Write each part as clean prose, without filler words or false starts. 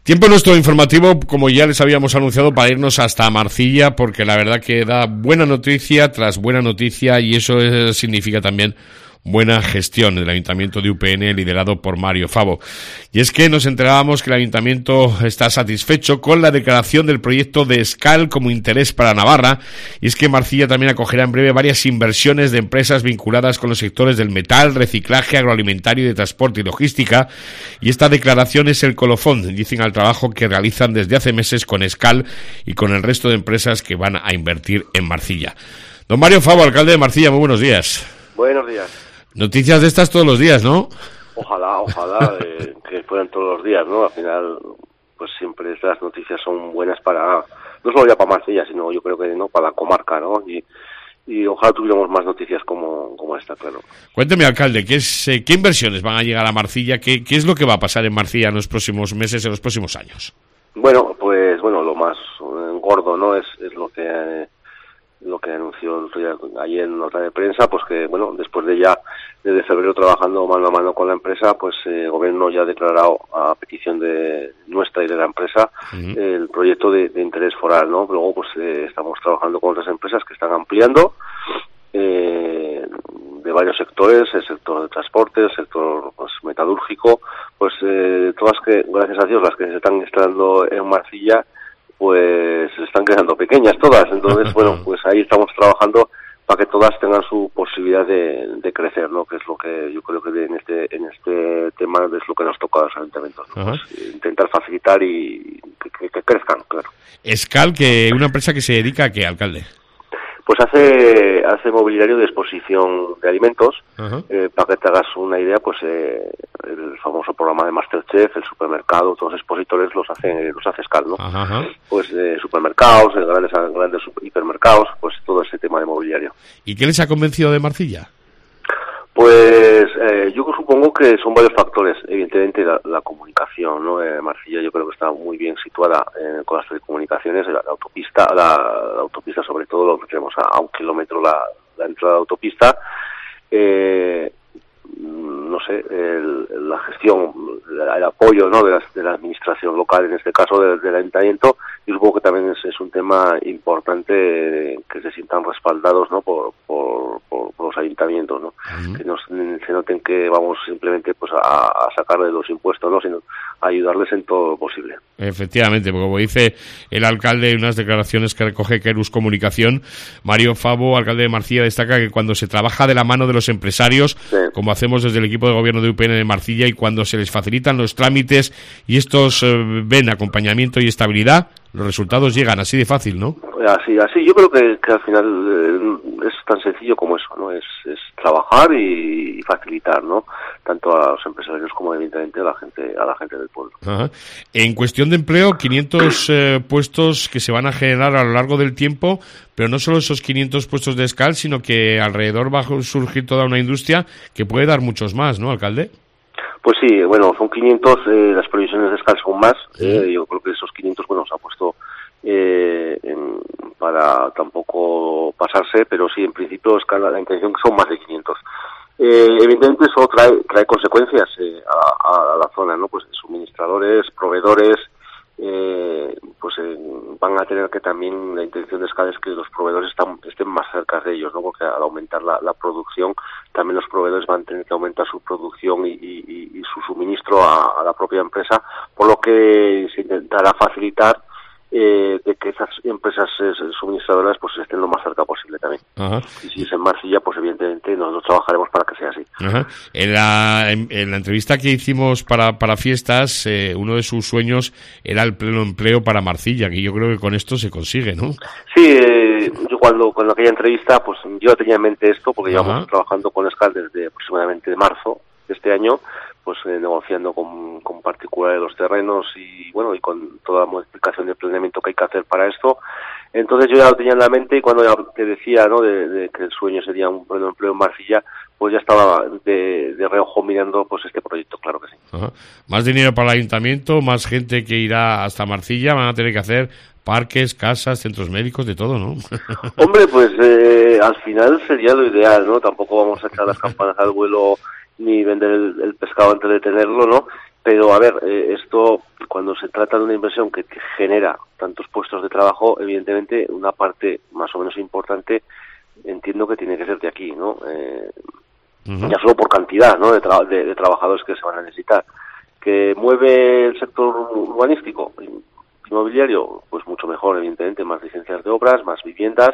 Tiempo nuestro informativo, como ya les habíamos anunciado, para irnos hasta Marcilla, porque la verdad que da buena noticia tras buena noticia, y eso significa también buena gestión del Ayuntamiento de UPN, liderado por Mario Favo. Y es que nos enterábamos que el Ayuntamiento está satisfecho con la declaración del proyecto de Escal como interés para Navarra, y es que Marcilla también acogerá en breve varias inversiones de empresas vinculadas con los sectores del metal, reciclaje, agroalimentario y de transporte y logística, y esta declaración es el colofón, dicen, al trabajo que realizan desde hace meses con Escal y con el resto de empresas que van a invertir en Marcilla. Don Mario Favo, alcalde de Marcilla, muy buenos días. Buenos días. Noticias de estas todos los días, ¿no? Ojalá que fueran todos los días, ¿no? Al final, pues siempre estas noticias son buenas para, no solo ya para Marcilla, sino yo creo que no para la comarca, ¿no? Y ojalá tuviéramos más noticias como esta, claro. Cuénteme, alcalde, ¿qué inversiones van a llegar a Marcilla? ¿Qué es lo que va a pasar en Marcilla en los próximos meses, en los próximos años? Bueno, lo más gordo, ¿no? Es lo que anunció ayer en nota de prensa, pues que, bueno, después de ya desde febrero trabajando mano a mano con la empresa, pues el gobierno ya ha declarado, a petición de nuestra y de la empresa, el proyecto de interés foral, ¿no? Luego, pues estamos trabajando con otras empresas que están ampliando de varios sectores, el sector de transporte, el sector, pues, metalúrgico, pues todas que, gracias a Dios, las que se están instalando en Marcilla, pues se están quedando pequeñas todas. Entonces, bueno, pues ahí estamos trabajando para que todas tengan su posibilidad de crecer, ¿no? Que es lo que yo creo que en este tema es lo que nos toca a los ayuntamientos, ¿no? Pues, intentar facilitar y que crezcan, claro. Escal, que una empresa que se dedica ¿a qué, alcalde? Pues hace mobiliario de exposición de alimentos. Para que te hagas una idea, pues el famoso programa de MasterChef, el supermercado, todos los expositores los hace Escal, ¿no? Pues supermercados, grandes hipermercados, pues todo ese tema de mobiliario. ¿Y qué les ha convencido de Marcilla? Pues yo supongo que son varios factores. Evidentemente la comunicación, ¿no? Marcilla yo creo que está muy bien situada con las telecomunicaciones, la autopista sobre todo, lo que tenemos a 1 kilómetro la entrada de autopista. No sé, la gestión, el apoyo, ¿no? de la administración local, en este caso del ayuntamiento, y supongo que también es un tema importante que se sientan respaldados, ¿no? por los ayuntamientos, ¿no? Que no se noten que vamos simplemente pues a sacarle los impuestos, ¿no? Sino a ayudarles en todo lo posible. Efectivamente, porque como dice el alcalde en unas declaraciones que recoge Querus Comunicación, Mario Favo, alcalde de Marcilla, destaca que cuando se trabaja de la mano de los empresarios, como hacemos desde el equipo de gobierno de UPN de Marcilla, y cuando se les facilitan los trámites y estos ven acompañamiento y estabilidad, los resultados llegan así de fácil, ¿no? Así. Yo creo que al final es tan sencillo como eso, ¿no? Es trabajar y facilitar, ¿no? Tanto a los empresarios como evidentemente a la gente del pueblo. En cuestión de empleo, 500 puestos que se van a generar a lo largo del tiempo, pero no solo esos 500 puestos de Escal, sino que alrededor va a surgir toda una industria que puede dar muchos más, ¿no, alcalde? Pues sí, bueno, son 500, las previsiones de Escal son más. Yo creo que esos 500, bueno, se ha puesto para tampoco pasarse, pero sí, en principio la intención son más de 500. Evidentemente eso trae consecuencias a la zona, ¿no? Pues suministradores, proveedores, van a tener que también, la intención de Escal es que los proveedores estén más cerca de ellos, ¿no? Porque al aumentar la producción, también los proveedores van a tener que aumentar su producción y su suministro a la propia empresa, por lo que se intentará facilitar de que esas empresas suministradoras pues estén lo más cerca posible también. Y si es en Marcilla, pues evidentemente nosotros trabajaremos para que sea así. En la entrevista que hicimos para fiestas, uno de sus sueños era el pleno empleo para Marcilla, que yo creo que con esto se consigue, ¿no? Sí, yo cuando aquella entrevista, pues yo tenía en mente esto, porque llevamos trabajando con Escal desde aproximadamente marzo de este año, pues negociando con particulares los terrenos y bueno, y con toda la modificación de planeamiento que hay que hacer para esto. Entonces yo ya lo tenía en la mente, y cuando ya te decía, ¿no? de que el sueño sería un pleno empleo en Marcilla, pues ya estaba de reojo mirando pues este proyecto, claro que sí. Más dinero para el ayuntamiento, más gente que irá hasta Marcilla, van a tener que hacer parques, casas, centros médicos, de todo, ¿no? Hombre, pues al final sería lo ideal, ¿no? Tampoco vamos a echar las campanas al vuelo ni vender el pescado antes de tenerlo, ¿no? Pero, a ver, esto, cuando se trata de una inversión que genera tantos puestos de trabajo, evidentemente una parte más o menos importante entiendo que tiene que ser de aquí, ¿no? Ya solo por cantidad, ¿no? De trabajadores que se van a necesitar. ¿Que mueve el sector urbanístico, inmobiliario? Pues mucho mejor, evidentemente, más licencias de obras, más viviendas,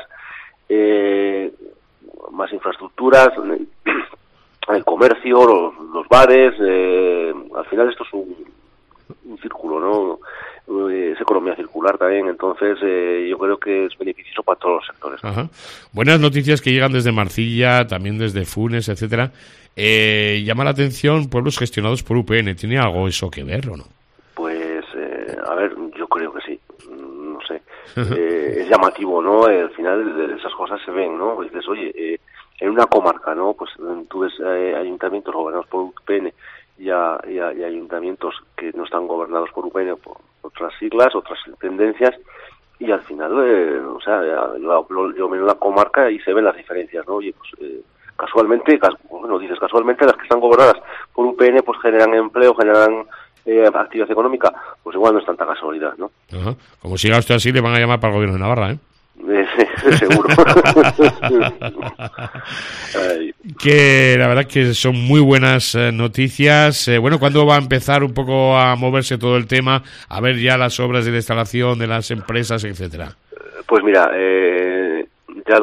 más infraestructuras, el comercio, los bares, al final esto es un círculo, ¿no? Es economía circular también, entonces yo creo que es beneficioso para todos los sectores. Ajá. Buenas noticias que llegan desde Marcilla, también desde Funes, etcétera. Llama la atención pueblos gestionados por UPN. ¿Tiene algo eso que ver o no? Pues, a ver, yo creo que sí, no sé. Es llamativo, ¿no? Al final esas cosas se ven, ¿no? Dices, oye, en una comarca, ¿no? Pues tú ves ayuntamientos gobernados por UPN y ayuntamientos que no están gobernados por UPN, por otras siglas, otras tendencias, y al final, o sea, yo miro la comarca y se ven las diferencias, ¿no? Oye, pues casualmente, dices casualmente, las que están gobernadas por UPN pues generan empleo, generan actividad económica, pues igual no es tanta casualidad, ¿no? Ajá. Como siga usted así, le van a llamar para el gobierno de Navarra, ¿eh? Seguro. Que la verdad que son muy buenas noticias. Bueno, ¿cuándo va a empezar un poco a moverse todo el tema? A ver ya las obras de la instalación de las empresas, etcétera. Pues mira, ya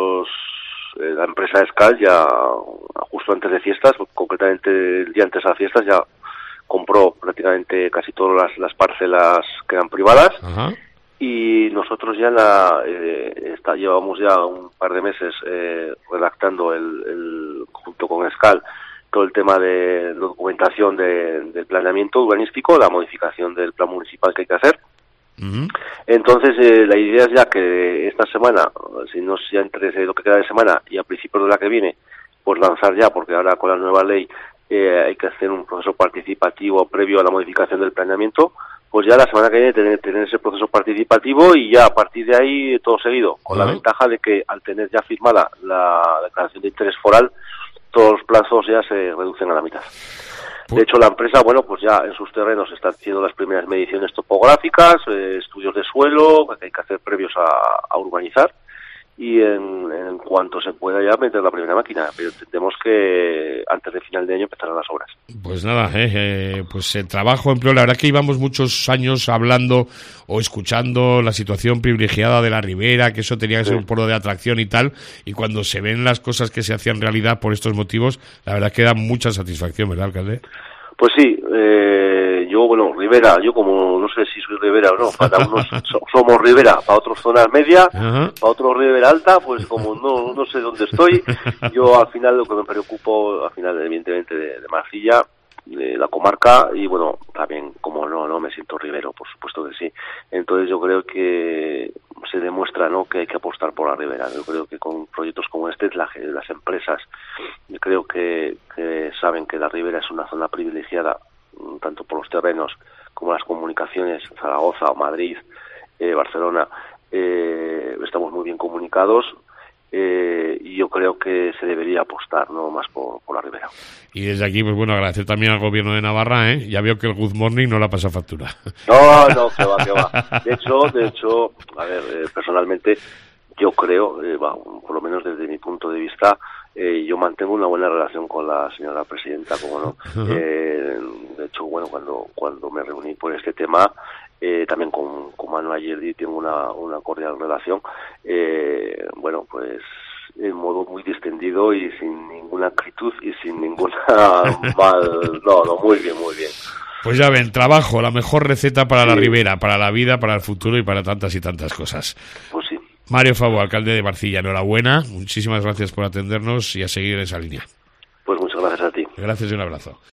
la empresa Escal ya justo antes de fiestas, concretamente el día antes de las fiestas, ya compró prácticamente casi todas las parcelas que eran privadas. Ajá. Y nosotros ya llevamos ya un par de meses redactando junto con Escal todo el tema de documentación del planeamiento urbanístico, la modificación del plan municipal que hay que hacer. Uh-huh. Entonces la idea es ya que esta semana, si no ya entre lo que queda de semana y a principios de la que viene, pues lanzar ya, porque ahora con la nueva ley hay que hacer un proceso participativo previo a la modificación del planeamiento. Pues ya la semana que viene tener ese proceso participativo y ya a partir de ahí todo seguido, con la ventaja de que al tener ya firmada la declaración de interés foral, todos los plazos ya se reducen a la mitad. De hecho, la empresa, bueno, pues ya en sus terrenos está haciendo las primeras mediciones topográficas, estudios de suelo, que hay que hacer previos a urbanizar, y en cuanto se pueda ya meter la primera máquina, pero entendemos que antes de final de año empezarán las obras. Pues nada, pues el trabajo, empleo, la verdad que llevamos muchos años hablando o escuchando la situación privilegiada de la Ribera, que eso tenía que ser un polo de atracción y tal, y cuando se ven las cosas que se hacían realidad por estos motivos, la verdad que da mucha satisfacción, ¿verdad, alcalde? Pues sí, Ribera, yo como no sé si soy Ribera o no, para unos somos Ribera, para otros zonas media, para otros Ribera alta, pues como no sé dónde estoy, yo al final lo que me preocupo, al final evidentemente de Marcilla, de la comarca, y bueno, también como no me siento ribero, por supuesto que sí. Entonces yo creo que se demuestra, ¿no?, que hay que apostar por la Ribera. Yo creo que con proyectos como este, las empresas, yo creo que saben que la Ribera es una zona privilegiada, tanto por los terrenos como las comunicaciones, Zaragoza o Madrid, Barcelona, estamos muy bien comunicados. Y yo creo que se debería apostar, ¿no?, más por la Ribera. Y desde aquí, pues bueno, agradecer también al gobierno de Navarra, ya veo que el Good Morning no la pasa factura. No, que va. De hecho, a ver, personalmente, yo creo, por lo menos desde mi punto de vista, yo mantengo una buena relación con la señora presidenta, como no. Uh-huh. De hecho, bueno, cuando me reuní por este tema, también con Manu Ayerdi tengo una cordial relación, bueno, pues en modo muy distendido y sin ninguna acritud y sin ninguna muy bien. Pues ya ven, trabajo, la mejor receta para la Ribera, para la vida, para el futuro y para tantas y tantas cosas. Pues sí. Mario Favo, alcalde de Marcilla, enhorabuena, muchísimas gracias por atendernos y a seguir en esa línea. Pues muchas gracias a ti. Gracias y un abrazo.